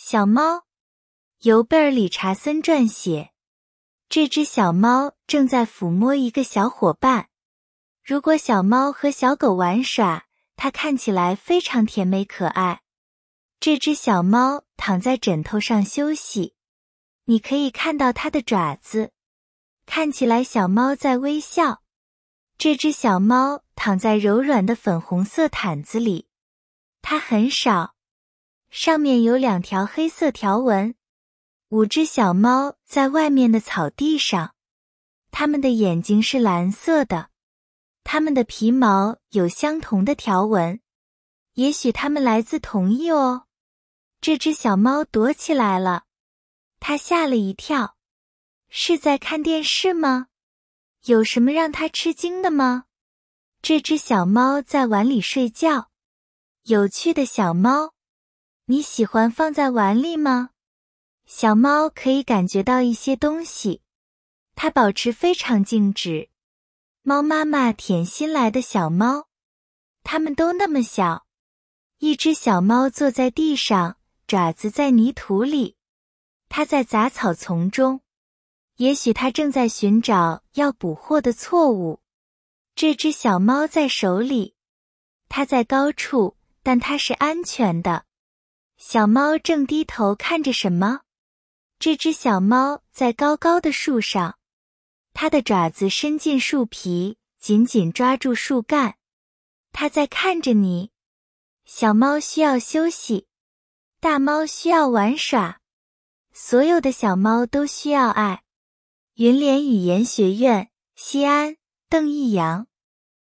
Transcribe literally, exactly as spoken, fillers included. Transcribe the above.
小猫，由贝尔·理查森撰写。这只小猫正在抚摸一个小伙伴。如果小猫和小狗玩耍，它看起来非常甜美可爱。这只小猫躺在枕头上休息，你可以看到它的爪子。看起来小猫在微笑。这只小猫躺在柔软的粉红色毯子里，它很少，上面有两条黑色条纹。五只小猫在外面的草地上，它们的眼睛是蓝色的，它们的皮毛有相同的条纹，也许它们来自同一哦。这只小猫躲起来了，它吓了一跳。是在看电视吗？有什么让它吃惊的吗？这只小猫在碗里睡觉。有趣的小猫，你喜欢放在碗里吗？小猫可以感觉到一些东西，它保持非常静止。猫妈妈舔新来的小猫，它们都那么小。一只小猫坐在地上，爪子在泥土里。它在杂草丛中，也许它正在寻找要捕获的错误。这只小猫在手里，它在高处，但它是安全的。小猫正低头看着什么？这只小猫在高高的树上，它的爪子伸进树皮，紧紧抓住树干。它在看着你。小猫需要休息，大猫需要玩耍，所有的小猫都需要爱。云联语言学院，西安，邓逸阳。